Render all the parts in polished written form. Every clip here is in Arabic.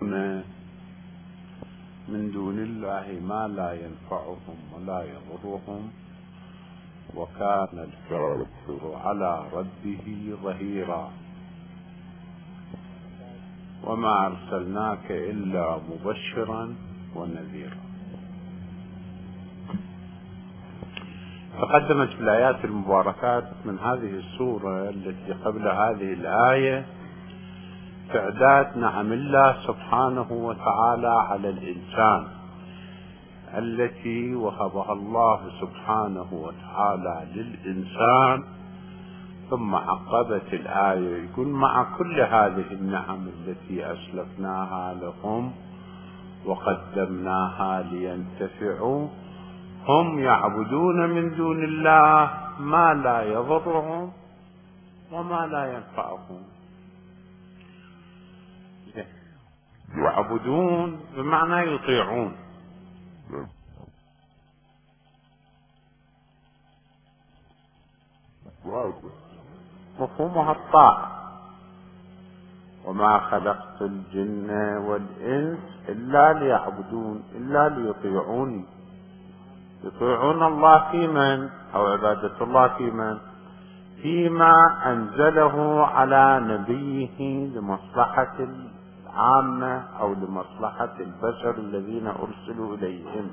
ويعبدون من دون الله ما لا ينفعهم ولا يضرهم وكان الكافر على ربه ظهيرا وما أرسلناك إلا مبشرا ونذيرا. تقدمت في الآيات المباركات من هذه السورة التي قبل هذه الآية تعداد نعم الله سبحانه وتعالى على الإنسان التي وهبها الله سبحانه وتعالى للإنسان، ثم عقبت الآية يقول مع كل هذه النعم التي أسلفناها لهم وقدمناها لينتفعوا هم يعبدون من دون الله ما لا يضرهم وما لا ينفعهم. يعبدون بمعنى يطيعون، مفهومها الطاعة. وما خلقت الجن والإنس إلا ليعبدون إلا ليطيعوني. يطيعون الله في من؟ أو عبادة الله في من؟ فيما أنزله على نبيه لمصلحة العامة أو لمصلحة البشر الذين أرسلوا إليهم.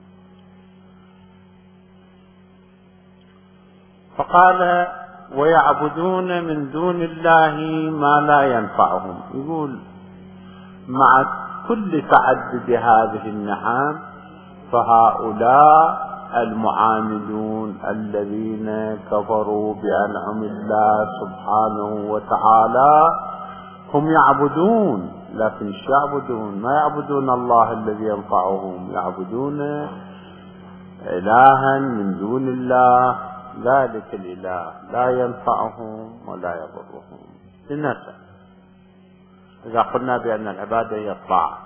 فقال ويعبدون من دون الله ما لا ينفعهم. يقول مع كل تعدد هذه النعم فهؤلاء المعاندون الذين كفروا بأنعم الله سبحانه وتعالى هم يعبدون، لكن ايش يعبدون؟ ما يعبدون الله الذي ينفعهم، يعبدون إلها من دون الله، ذلك الإله لا ينفعهم ولا يضرهم. لنسأل إذا قلنا بأن العبادة هي الطاعة،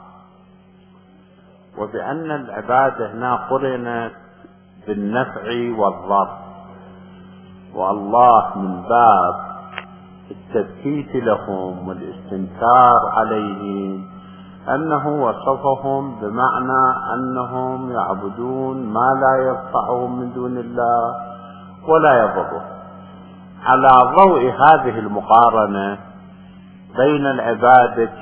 وبأن العبادة هنا قرنت بالنفع والضر، والله من باب التثبيت لهم والاستنكار عليهم أنه وصفهم بمعنى أنهم يعبدون ما لا ينفعهم من دون الله ولا يضرهم. على ضوء هذه المقارنة بين العبادة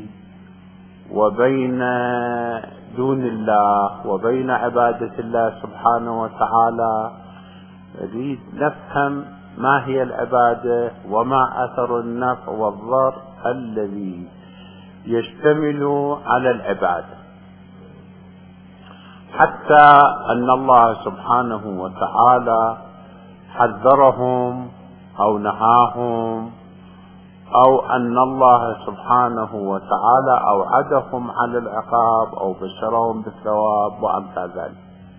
وبين دون الله وبين عبادة الله سبحانه وتعالى نريد نفهم ما هي العبادة وما أثر النفع والضر الذي يشتمل على العبادة، حتى أن الله سبحانه وتعالى حذرهم أو نهاهم، أو أن الله سبحانه وتعالى أوعدهم على العقاب أو بشرهم بالثواب وأمثال ذلك.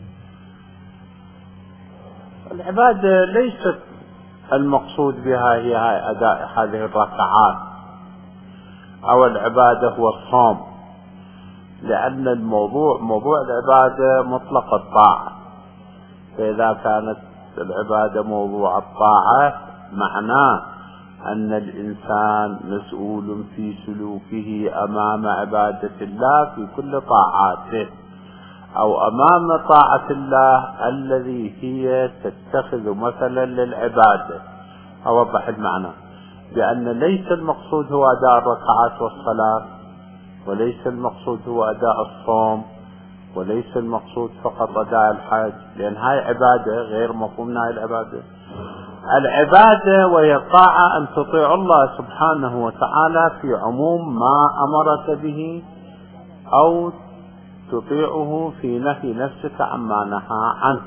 العبادة ليست المقصود بها هي أداء هذه الركعات، أو العبادة هو الصوم، لأن موضوع العبادة مطلق الطاعة. فإذا كانت العبادة موضوع الطاعة معناه أن الإنسان مسؤول في سلوكه أمام عبادة الله في كل طاعاته، أو أمام طاعة الله الذي هي تتخذ مثلا للعبادة. أوضح المعنى، لأن ليس المقصود هو أداء الركعات والصلاة، وليس المقصود هو أداء الصوم، وليس المقصود فقط أداء الحج، لأن هاي عبادة غير مفهومنا العبادة. العبادة وهي الطاعة أن تطيع الله سبحانه وتعالى في عموم ما أمرك به، أو تطيعه في نهي نفسك عما نهى عنه.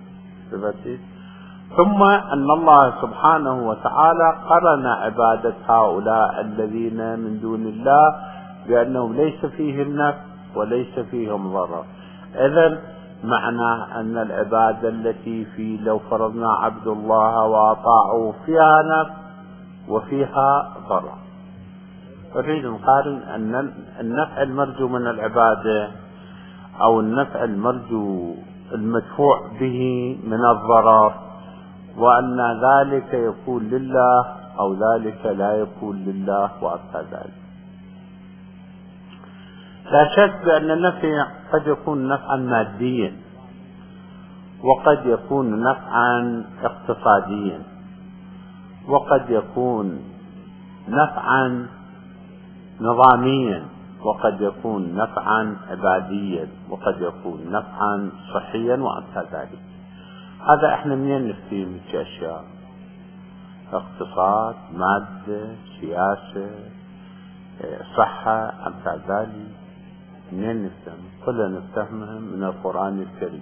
ثم أن الله سبحانه وتعالى قرن عبادة هؤلاء الذين من دون الله بأنهم ليس فيهم نفع وليس فيهم ضرر. إذن معنى أن العبادة التي في لو فرضنا عبد الله وأطاعوا فيها نفع وفيها ضرر. نريد نقارن أن النفع المرجو من العبادة أو النفع المرجو المدفوع به من الضرر، وأن ذلك يكون لله أو ذلك لا يكون لله وأمثال ذلك. لا شك بأن النفع قد يكون نفعا ماديا، وقد يكون نفعا اقتصاديا، وقد يكون نفعا نظاميا، وقد يكون نفعا عباديا، وقد يكون نفعا صحيا وأمثال ذلك. هذا احنا منين نفهم في أشياء؟ اقتصاد، مادة، سياسة، صحة، أمثال ذلك. منين نفهم؟ كلنا نفهمهم من القرآن الكريم.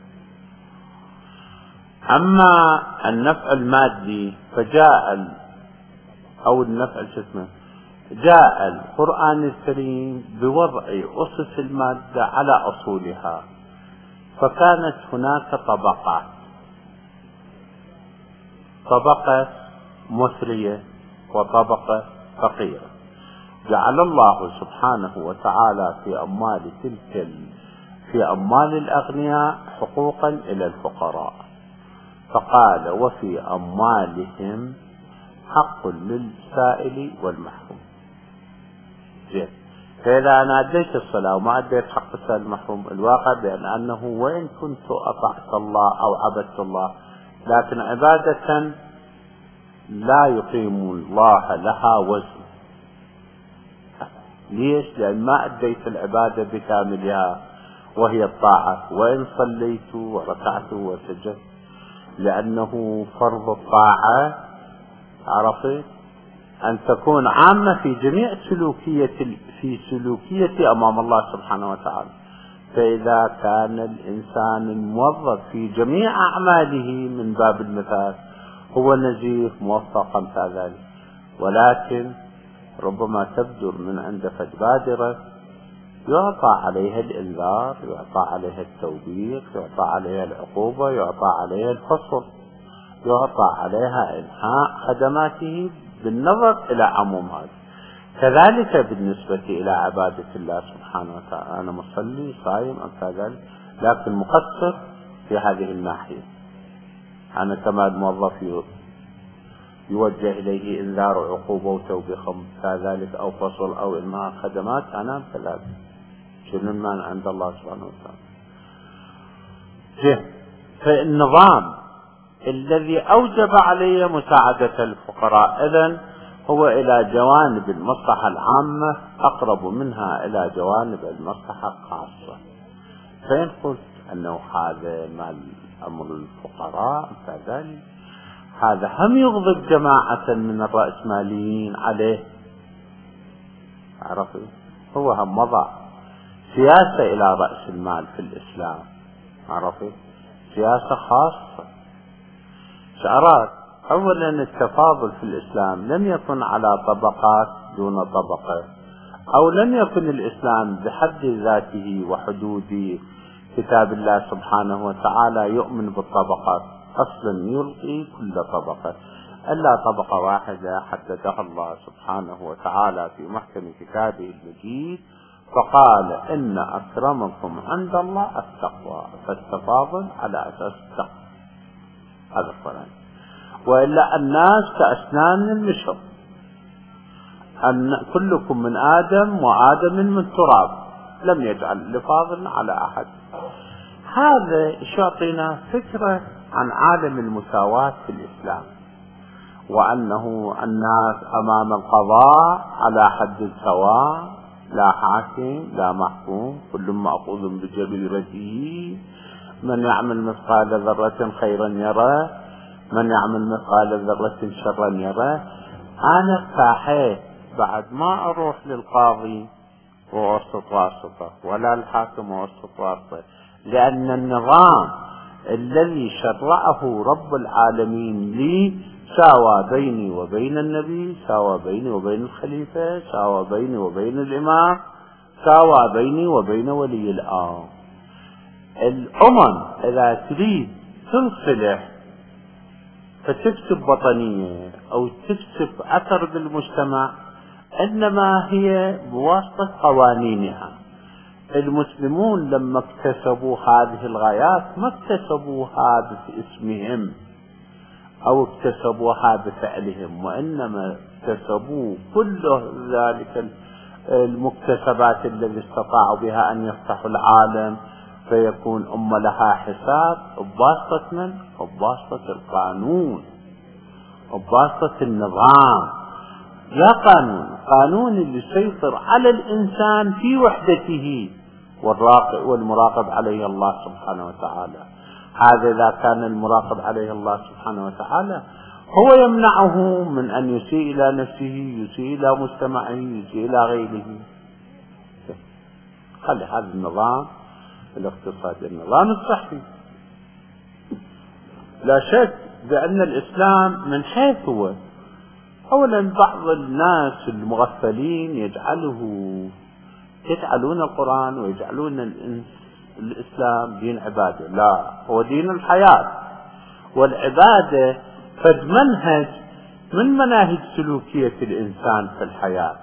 أما النفع المادي فجاء أو النفع جاء القرآن الكريم بوضع أسس المادة على أصولها، فكانت هناك طبقات: طبقة مثرية وطبقة فقيرة. جعل الله سبحانه وتعالى في أموال الأغنياء حقوقا إلى الفقراء، فقال: وفي أموالهم حق للسائل والمحروم. فإذا أنا أديت الصلاة وما أديت حق السائل والمحروم، الواقع بأنه وإن كنت أطعت الله أو عبدت الله، لكن عبادة لا يقيم الله لها وزن. ليش؟ لأن ما أديت العبادة بكاملها وهي الطاعة، وإن صليت وركعت وسجدت، لأنه فرض الطاعة عرفت أن تكون عامة في جميع سلوكية أمام الله سبحانه وتعالى. فإذا كان الإنسان الموظف في جميع أعماله من باب المثال هو نزيه موفق أمثال ذلك، ولكن ربما تبدر من عند بادرة يعطى عليها الإنذار، يعطى عليها التوبيخ، يعطى عليها العقوبة، يعطى عليها الفصل، يعطى عليها إنهاء خدماته بالنظر إلى عموم هذا. كذلك بالنسبة إلى عبادة الله سبحانه وتعالى، أنا مصلي صايم أمثال ذلك، لكن مقصر في هذه الناحية. أنا كما الموظف يوجه إليه إنذار وعقوبة وتوبيخ أمثال ذلك، أو فصل أو إنهاء خدمات، أنا كذلك شنو المانع عند الله سبحانه وتعالى؟ فالنظام الذي أوجب عليه مساعدة الفقراء إذن هو إلى جوانب المصلحة العامة أقرب منها إلى جوانب المصلحة الخاصة. فإن قلت أنه هذا مال أمر الفقراء كذلك، هذا هم يغضب جماعة من الرأسماليين عليه، عرفوا؟ هو هم وضع سياسة إلى رأس المال في الإسلام، عرفوا؟ سياسة خاصة. شعارات: أولا التفاضل في الإسلام لم يكن على طبقات دون طبقة، أو لم يكن الإسلام بحد ذاته وحدود كتاب الله سبحانه وتعالى يؤمن بالطبقات، أصلا يلقي كل طبقة إلا طبقة واحدة حددها الله سبحانه وتعالى في محكم كتابه المجيد، فقال: إن أكرمكم عند الله التقوى، فالتفاضل على أساس التقوى. هذا القرآن. وإلا الناس كأسنان المشط، أن كلكم من آدم وآدم من تراب، لم يجعل لفاضل على أحد. هذا يعطينا فكرة عن عالم المساواة في الإسلام، وأنه الناس أمام القضاء على حد سواء، لا حاكم لا محكوم، كل مأخوذ بجريرته، من يعمل مثقال ذرة خيرا يره، من يعمل مثقال ذرة شرا يره. أنا فاحيت بعد ما أروح للقاضي وأوسط واسطة، ولا الحاكم وأوسط واسطة، لأن النظام الذي شرعه رب العالمين لي ساوى بيني وبين النبي، ساوى بيني وبين الخليفة، ساوى بيني وبين الإمام، ساوى بيني وبين ولي الأمر. الأمم إذا تريد تنصلح فتكسب وطنية أو تكسب أثر بالمجتمع، إنما هي بواسطة قوانينها. المسلمون لما اكتسبوا هذه الغايات ما اكتسبوها باسمهم أو اكتسبوها بفعلهم، وإنما اكتسبوا كل ذلك المكتسبات التي استطاعوا بها أن يفتحوا العالم فيكون أمة لها حساب بواسطة من؟ بواسطة القانون، بواسطة النظام. لا قانون اللي يسيطر على الإنسان في وحدته والمراقب عليه الله سبحانه وتعالى. هذا إذا كان المراقب عليه الله سبحانه وتعالى هو يمنعه من أن يسيء إلى نفسه، يسيء إلى مجتمعه، يسيء إلى غيره. خلي هذا النظام الاقتصادي، النظام الصحي. لا شك بأن الإسلام من حيث هو، أولا بعض الناس المغفلين يجعلون القرآن ويجعلون الإسلام دين عبادة. لا، هو دين الحياة، والعبادة فد منهج من مناهج سلوكية الإنسان في الحياة.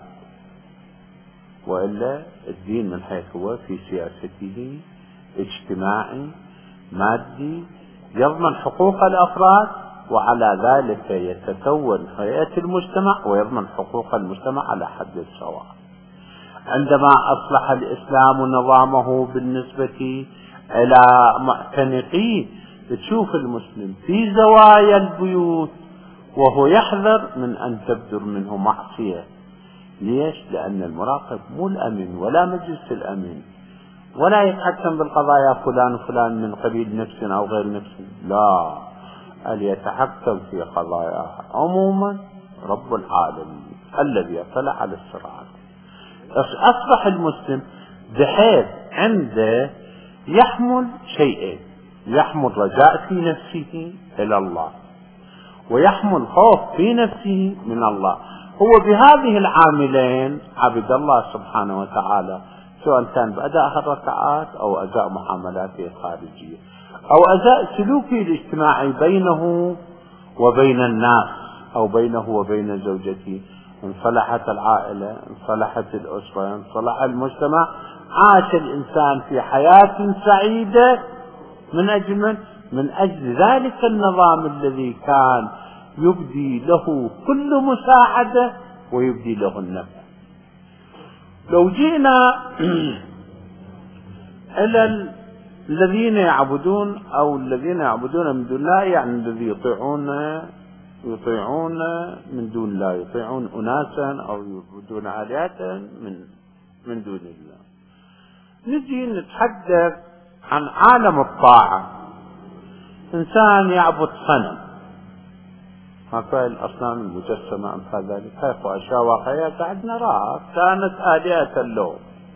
وإلا الدين من حيث هو في سياسته اجتماعي مادي، يضمن حقوق الأفراد، وعلى ذلك يتكون هيئة المجتمع ويضمن حقوق المجتمع على حد السواء. عندما أصلح الإسلام نظامه بالنسبة إلى معتنقيه، تشوف المسلم في زوايا البيوت وهو يحذر من أن تبدر منه معصية. ليش؟ لأن المراقب مو الأمين ولا مجلس الأمين، ولا يتحكم بالقضايا فلان وفلان من قبيل نفس أو غير نفس، لا، أن يتحكم في قضاياها عموما رب العالمين الذي اطلع على الصراط. أصبح المسلم بحيث عنده يحمل شيئين: يحمل رجاء في نفسه إلى الله، ويحمل خوف في نفسه من الله. هو بهذه العاملين عبد الله سبحانه وتعالى، سواء كان بأداء الركعات أو أداء معاملاته الخارجية أو أداء سلوكه الاجتماعي بينه وبين الناس أو بينه وبين زوجته. إن صلحت العائلة، إن صلحت الأسرة، إن صلح المجتمع، عاش الإنسان في حياة سعيدة من أجل ذلك النظام الذي كان يبدي له كل مساعدة ويبدي له النفع. لو جئنا إلى الذين يعبدون من دون الله، يعني الذي يطيعون من دون الله، يطيعون أناسا أو يعبدون آلهة من دون الله. نجي نتحدث عن عالم الطاعة. إنسان يعبد صنم، هكذا الأصنام المجسمة أمثال ذلك، هاي أشياء واقعية قاعد نراها كانت آلهة له،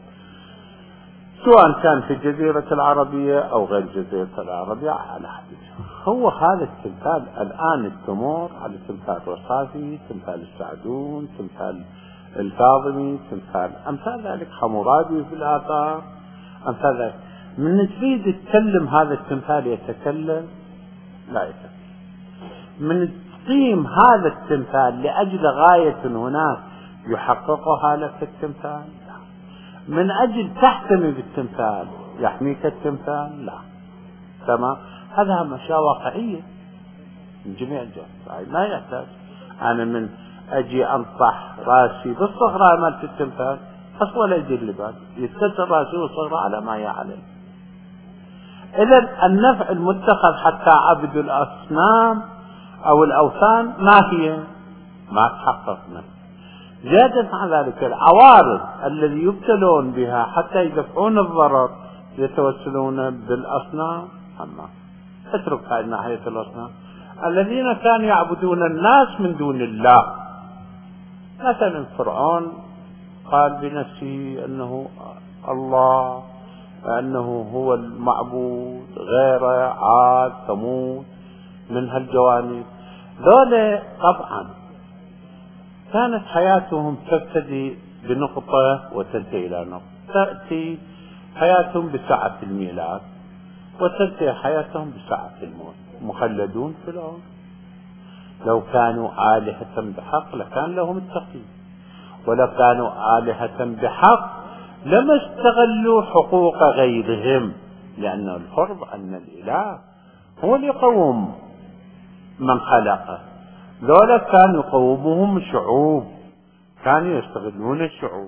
سواء كان في الجزيرة العربية أو غير الجزيرة العربية على حدث. هو هذا التمثال الآن التمور على تمثال رصافي، تمثال السعدون، تمثال الكاظمي، تمثال أمثال ذلك، حمورابي في الآثار أمثال ذلك. من تريد تكلم هذا التمثال يتكلم؟ لا يتكلم. من تقيم هذا التمثال لأجل غاية هناك يحققها لك التمثال؟ لا. من أجل تحتمي بالتمثال يحميك التمثال؟ لا. تمام. هذا مشاة واقعية من جميع الجهات، ما يحتاج أنا من أجي أنطح راسي بالصغرى مالت التمثال أصلا يجي اللباس يتكسر راسي والصغرى على ما يعلم. إذن النفع المتخذ حتى عبد الأصنام أو الأوثان ما تحقق منه. زيادة عن ذلك العوارض الذي يبتلون بها حتى يدفعون الضرر يتوسلون بالأصنام. أما اترك هذه ناحية الأصنام. الذين كانوا يعبدون الناس من دون الله، مثلا فرعون قال بنفسه أنه الله، أنه هو المعبود، غيره عاد ثمود من هالجوانب. ذولا طبعا كانت حياتهم تبتدي بنقطة وتنتهي إلى نقطة، تأتي حياتهم بساعة الميلاد وتنتهي حياتهم بساعة الموت، مخلدون في الأرض. لو كانوا آلهة بحق لكان لهم التقييد، ولو كانوا آلهة بحق لما استغلوا حقوق غيرهم، لأن الفرض أن الإله هو اللي يقوم من خلقه. ذولا كانوا يقومهم شعوب، كانوا يستغلون الشعوب،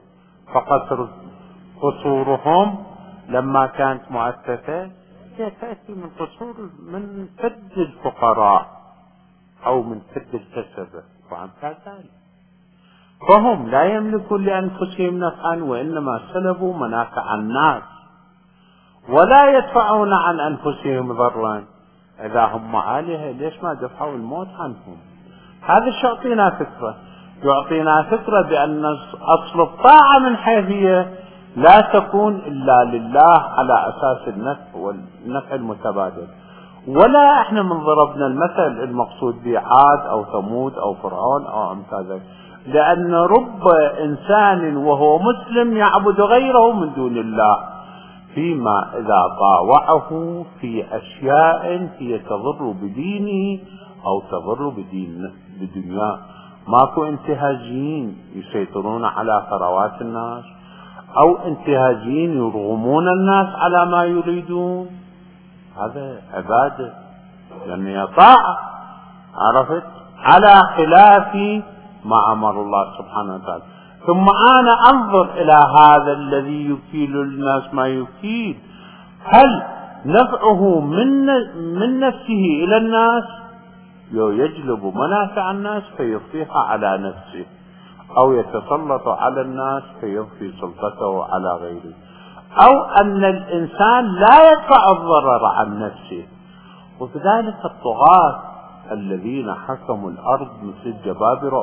فقصر قصورهم لما كانت مؤسسة هي تأتي من قصور من سد الفقراء أو من سد الكسبة وأمثال ذلك. فهم لا يملكون لأنفسهم نفعا وإنما سلبوا منافع الناس، ولا يدفعون عن أنفسهم ضرا. إذا هم آلهة ليش ما دفعوا الموت عنهم؟ هذا الشيء يعطينا فكرة بأن أصل الطاعة من حيث هي لا تكون إلا لله على أساس النفع والنفع المتبادل. ولا احنا من ضربنا المثل المقصود به عاد أو ثمود أو فرعون أو أمثال ذلك، لأن رب إنسان وهو مسلم يعبد غيره من دون الله، فيما إذا طاوعه في أشياء هي تضر بدينه أو تضر بدنياه. ماكو انتهاجين يسيطرون على ثروات الناس، أو انتهاجين يرغمون الناس على ما يريدون، هذا عبادة يعني طاعة، عرفت، على خلاف ما أمر الله سبحانه وتعالى. ثم أنا أنظر إلى هذا الذي يكيل الناس ما يكيل، هل نفعه من نفسه إلى الناس يجلب منافع الناس فيضفيها على نفسه، أو يتسلط على الناس فيضفي سلطته على غيره، أو أن الإنسان لا يدفع الضرر عن نفسه. وكذلك الطغاة الذين حكموا الأرض مثل الجبابرة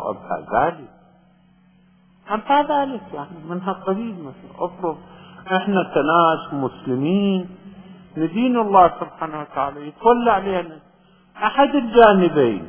وأمثال ذلك يعني منها قليل. مثل أفرض إحنا كناس مسلمين ندين الله سبحانه وتعالى يتولى علينا أحد الجانبين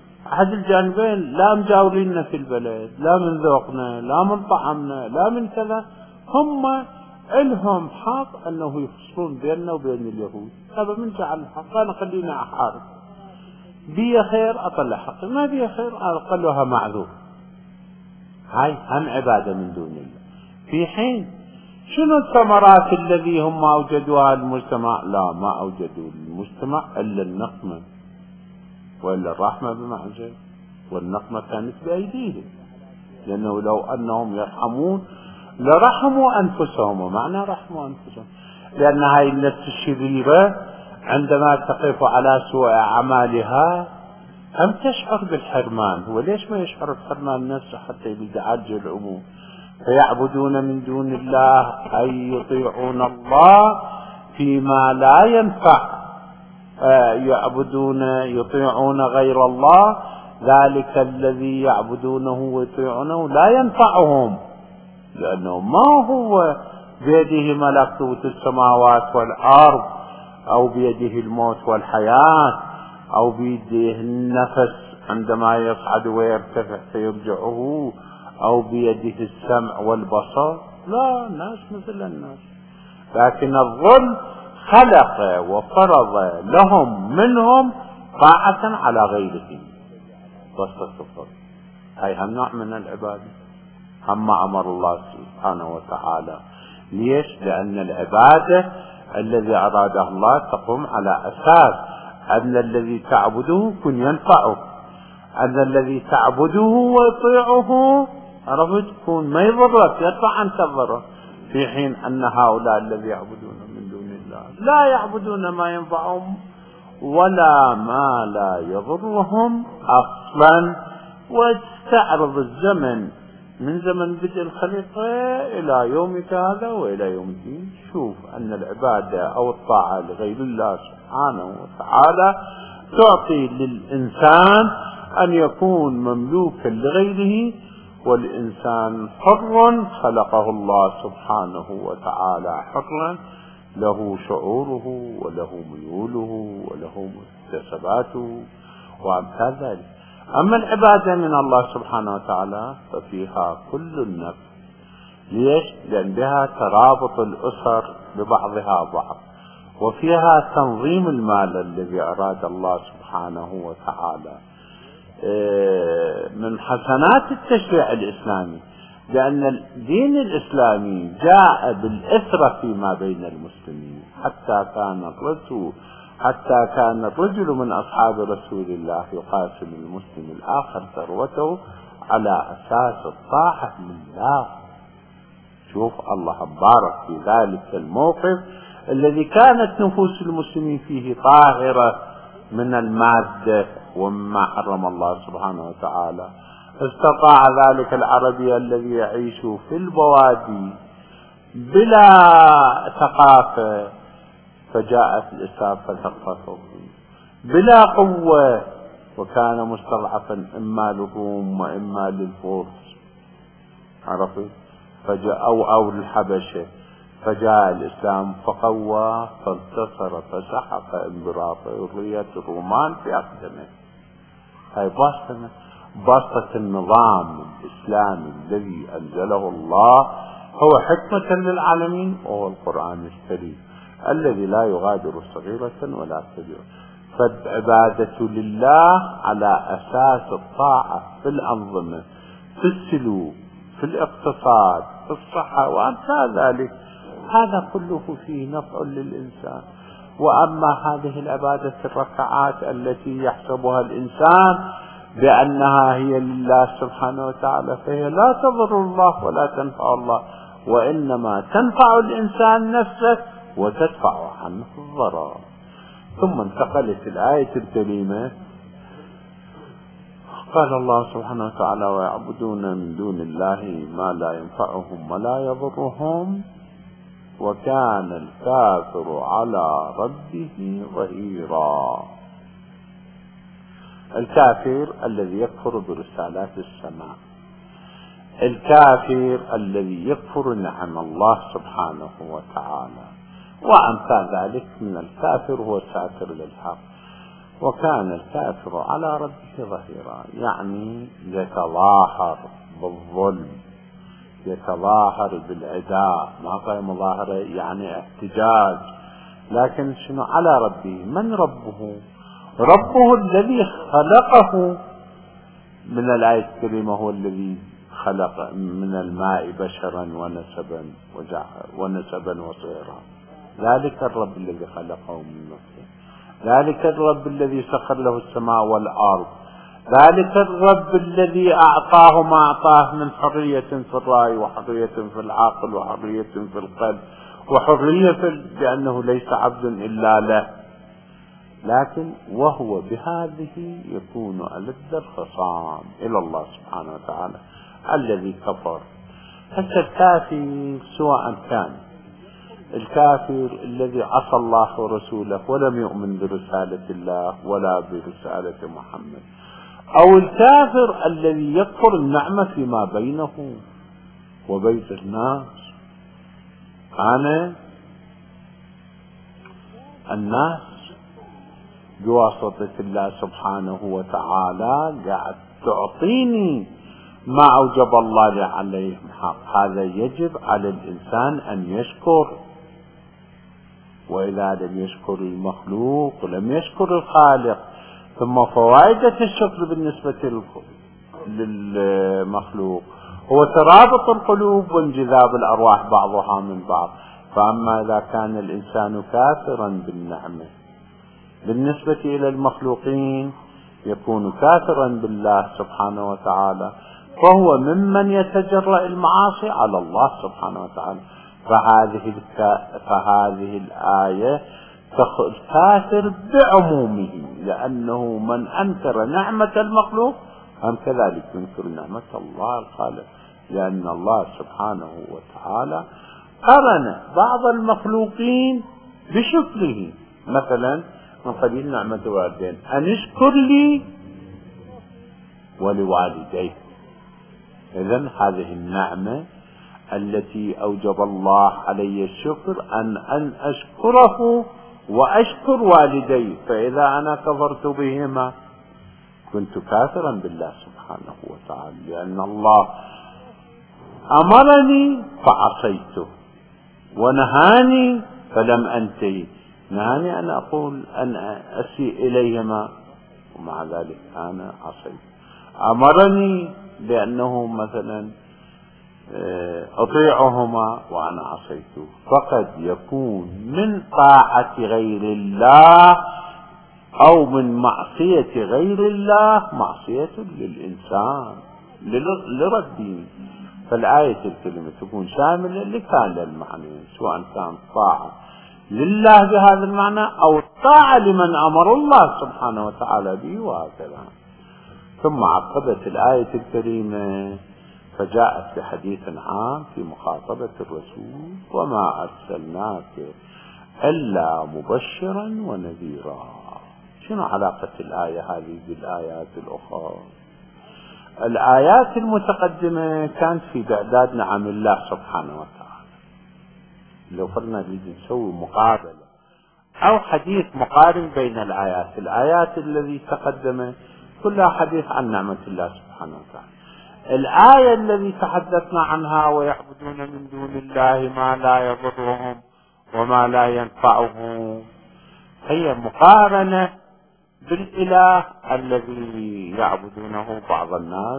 لا مجاوريننا في البلد، لا من ذوقنا، لا من طعمنا، لا من كذا، هم إلهم حق أنه يفصلون بيننا وبين اليهود. هذا من جعل الحق أنا خلينا أحارب، بي خير أطلع حقي، ما بي خير أقلها معذور. هاي هم عبادة من دون الله. في حين شنو الثمرات الذي هم أوجدوها المجتمع؟ لا، ما أوجدوا المجتمع إلا النقمة، وإلا الرحمة بمعجز، والنقمة كانت بأيديهم، لأنه لو أنهم يرحمون لرحموا أنفسهم. ومعنى رحموا أنفسهم لأن هاي النفس الشريرة عندما تقف على سوء أعمالها هم تشعر بالحرمان. وليش ما يشعر بحرمان نفسه حتى يعالج العموم؟ فيعبدون من دون الله أي يطيعون الله فيما لا ينفع، يطيعون غير الله، ذلك الذي يعبدونه ويطيعونه لا ينفعهم، لأنه ما هو بيده ملكوت السماوات والأرض، أو بيده الموت والحياة، أو بيده النفس عندما يصعد ويرتفع فيرجعه، أو بيده السمع والبصر. لا، الناس مثل الناس، لكن الظلم خلق وفرض لهم منهم طاعة على غيرهم والتصفر. هاي هم نوع من العبادة، أما أمر الله سبحانه وتعالى. ليش؟ لأن العبادة الذي أرادها الله تقوم على أساس أن الذي تعبده يكون ينفعه، أن الذي تعبده ويطيعه عرفت تكون ما يضرك، يدفع عنك الضرر. في حين أن هؤلاء الذي يعبدون من دون الله لا يعبدون ما ينفعهم ولا ما لا يضرهم أصلا. واستعرض الزمن من زمن بدء الخليقة إلى يومك هذا وإلى يوم الدين، شوف أن العبادة أو الطاعة لغير الله سبحانه وتعالى تعطي للإنسان أن يكون مملوكا لغيره، والإنسان حر خلقه الله سبحانه وتعالى حرا، له شعوره وله ميوله وله مكتسباته وأمثال ذلك. أما العبادة من الله سبحانه وتعالى ففيها كل النفع. ليش؟ لأن بها ترابط الأسر ببعضها بعض، وفيها تنظيم المال الذي أراد الله سبحانه وتعالى. من حسنات التشريع الإسلامي لأن الدين الإسلامي جاء بالإثرة فيما بين المسلمين، حتى كان الرجل من أصحاب رسول الله يقاسم المسلم الآخر ثروته على أساس الطاعة لله. شوف الله بارك في ذلك الموقف الذي كانت نفوس المسلمين فيه طاهرة من المادة ومما حرم الله سبحانه وتعالى. استطاع ذلك العربي الذي يعيش في البوادي بلا ثقافة فجاء في الإسلام فثقفه، بلا قوة وكان مستضعفا إما للروم وإما للفرس، عرفت؟ فجاء أو الحبشة، فجاء الإسلام فقوى فانتصر فسحق إمبراطورية الرومان في أقدمه. هاي باسطة النظام الإسلامي الذي أنزله الله هو حكمة للعالمين، وهو القرآن الكريم الذي لا يغادر صغيرة ولا كبيرة. فالعبادة لله على أساس الطاعة في الأنظمة، في السلوك، في الاقتصاد، في الصحة وأمثال ذلك، هذا كله فيه نفع للإنسان. وأما هذه العبادة الركعات التي يحسبها الإنسان بأنها هي لله سبحانه وتعالى فهي لا تضر الله ولا تنفع الله، وإنما تنفع الإنسان نفسه وتدفع عنه الضرر. ثم انتقلت الآية الكريمة قال الله سبحانه وتعالى ويعبدون من دون الله ما لا ينفعهم ولا يضرهم وكان الكافر على ربه ظهيرا. الكافر الذي يكفر برسالات السماء، الكافر الذي يكفر نعم الله سبحانه وتعالى وأمثال ذلك من الكافر هو ساتر للحق. وكان الكافر على ربه ظهيرا، يعني يتظاهر بالظلم، يتظاهر بالعداء، ما قال مظاهرة يعني احتجاج، لكن شنو على ربه؟ من ربه؟ ربه الذي خلقه. من الآية الكريمة هو الذي خلق من الماء بشرا ونسبا وصيرا، ذلك الرب الذي خلقه من نفسه، ذلك الرب الذي سخر له السماء والأرض، ذلك الرب الذي أعطاه ما أعطاه من حرية في الرأي وحرية في العقل وحرية في القلب وحرية لأنه ليس عبد إلا له، لكن وهو بهذه يكون ألد الخصام إلى الله سبحانه وتعالى الذي كفر. حتى الكافر سواء كان الكافر الذي عصى الله ورسوله ولم يؤمن برسالة الله ولا برسالة محمد، أو الكافر الذي يكفر النعمة فيما بينه وبين الناس. أنا الناس بواسطة الله سبحانه وتعالى قاعد تعطيني ما أوجب الله عليهم حق، هذا يجب على الإنسان أن يشكر، وإذا لم يشكر المخلوق ولم يشكر الخالق. ثم فوائد الشكر بالنسبة للمخلوق هو ترابط القلوب وانجذاب الأرواح بعضها من بعض. فأما إذا كان الإنسان كافرا بالنعمة بالنسبة إلى المخلوقين يكون كافرا بالله سبحانه وتعالى، فهو ممن يتجرأ المعاصي على الله سبحانه وتعالى. فهذه الآية الكافر بعمومه، لأنه من أنكر نعمة المخلوق هم كذلك ينكر نعمة الله الخالق، لأن الله سبحانه وتعالى قرن بعض المخلوقين بشكره. مثلا من قبيل نعمة الوالدين أن اشكر لي ولوالديك. إذن هذه النعمة التي أوجب الله علي الشكر أن أشكره وأشكر والدي، فإذا أنا كفرت بهما كنت كافرا بالله سبحانه وتعالى، لأن الله أمرني فعصيته ونهاني فلم أنتهي، نهاني أن أقول أن أسيء إليهما ومع ذلك أنا عصيت، أمرني بأنه مثلا أطيعهما وأنا عصيته. فقد يكون من طاعة غير الله أو من معصية غير الله معصية للإنسان لربه، فالآية الكريمة تكون شاملة لكلا المعنى، سواء كان طاعة لله بهذا المعنى أو الطاعة لمن أمر الله سبحانه وتعالى به، وهكذا. ثم عقبت الآية الكريمة فجاءت بحديث عام في مخاطبة الرسول: وما أرسلناك إلا مبشرا ونذيرا. شنو علاقة الآية هذه بالآيات الأخرى؟ الآيات المتقدمة كانت في بإعداد نعم الله سبحانه وتعالى. لو فرنا نريد نسوي مقابلة أو حديث مقارن بين الآيات الذي تقدم كلها حديث عن نعمة الله سبحانه وتعالى. الآية التي تحدثنا عنها: ويعبدون من دون الله ما لا يضرهم وما لا ينفعهم، هي مقارنة بالإله الذي يعبدونه بعض الناس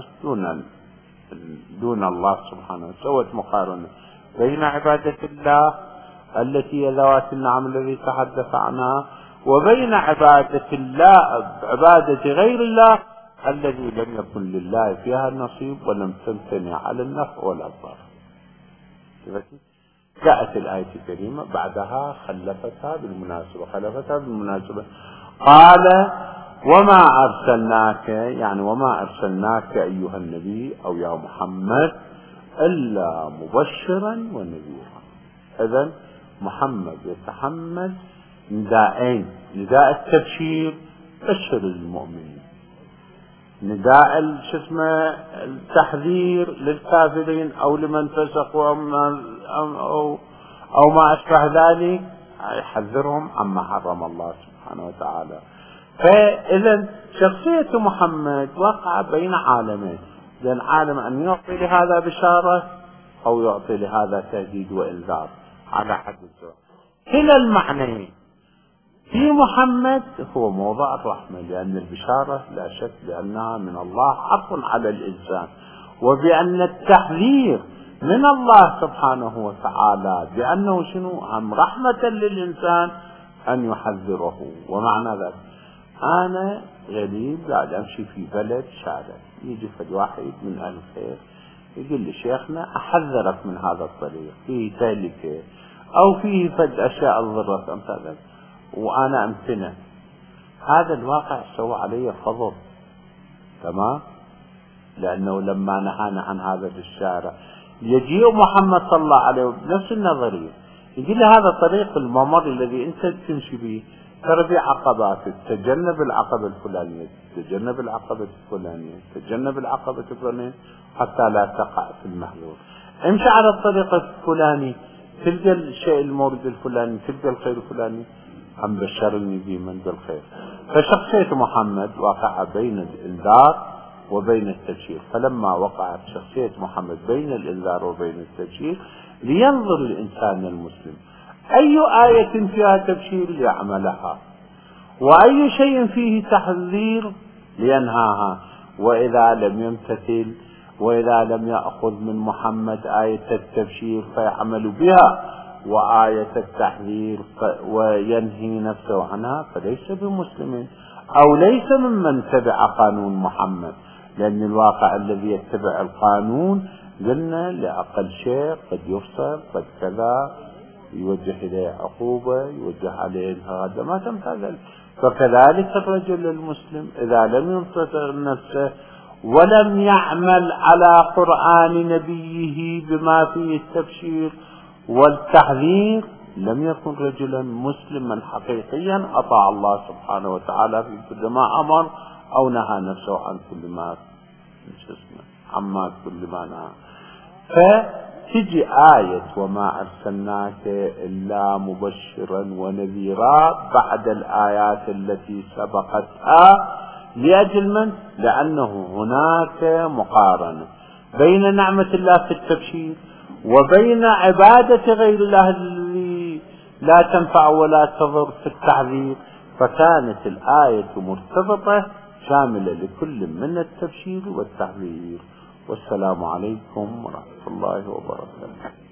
دون الله سبحانه وتعالى. سوت مقارنة بين عبادة الله التي هي ذوات النعم الذي تحدث عنها، وبين عبادة غير الله الذي لم يكن لله فيها النصيب ولم تمتنع على النفع ولا الضر. جاءت الآية الكريمة بعدها خلفتها بالمناسبة قال: وما أرسلناك، يعني وما أرسلناك أيها النبي أو يا محمد إلا مبشرا ونذيرا. إذن محمد يتحمل نداءين: نداء التبشير بشر المؤمنين، نداء التحذير للكافرين أو لمن فسقوا أو ما أشبه ذلك، يحذرهم عما حرم الله سبحانه وتعالى. فإذا شخصية محمد وقع بين عالمين: بين عالم أن يعطي لهذا بشارة أو يعطي لهذا تهديد وإنذار على حد سواء. كلا المعنيين في محمد هو موضع الرحمة، لأن البشارة لا شك بأنها من الله حق على الإنسان، وبأن التحذير من الله سبحانه وتعالى بأنه شنو هم رحمة للإنسان أن يحذره. ومعنى ذلك أنا غريب قاعد أمشي في بلد شارع، يجي فد واحد من أهل الخير يقول لي: شيخنا أحذرك من هذا الطريق، فيه تهلكة أو فيه فد أشياء تضرك أمثالك، وأنا أمتنع. هذا الواقع سوى علي فضل، تمام؟ لأنه لما نهانا عن هذا في الشارع يجيء محمد صلى الله عليه وسلم بنفس النظرية، يقول لي: هذا طريق الممر الذي أنت تمشي به، ترى في عقبات، تجنب العقبة الفلانية، تجنب العقبة الفلانية، تجنب العقبة الفلانية حتى لا تقع في المحذور. امشي على الطريق الفلاني تلقى الشيء المورد الفلاني، تلقى الخير الفلاني. هم بشرني به من بالخير. فشخصية محمد وقع بين الإنذار وبين التبشير، فلما وقعت شخصية محمد بين الإنذار وبين التبشير لينظر الإنسان المسلم أي آية فيها تبشير ليعملها، وأي شيء فيه تحذير لينهاها. وإذا لم يمتثل وإذا لم يأخذ من محمد آية التبشير فيعمل بها وآية التحذير وينهي نفسه عنها فليس بمسلم أو ليس ممن تبع قانون محمد. لأن الواقع الذي يتبع القانون قلنا لأقل شيء قد يفصل، قد كذا، يوجه إليه عقوبة، يوجه عليه هذا ما تمثل. فكذلك الرجل المسلم إذا لم ينتصر نفسه ولم يعمل على قرآن نبيه بما فيه التبشير والتحذير لم يكن رجلا مسلما حقيقيا أطاع الله سبحانه وتعالى في كل ما أمر أو نهى نفسه عن كل ما عما كل ما نهى. فتجي آية وما أرسلناك إلا مبشرا ونذيرا بعد الآيات التي سبقتها لأجل من؟ لأنه هناك مقارنة بين نعمة الله في التبشير وبين عبادة غير الله الذي لا تنفع ولا تضر في التعذير. فكانت الآية مرتبطة شاملة لكل من التبشير والتحذير. والسلام عليكم ورحمة الله وبركاته.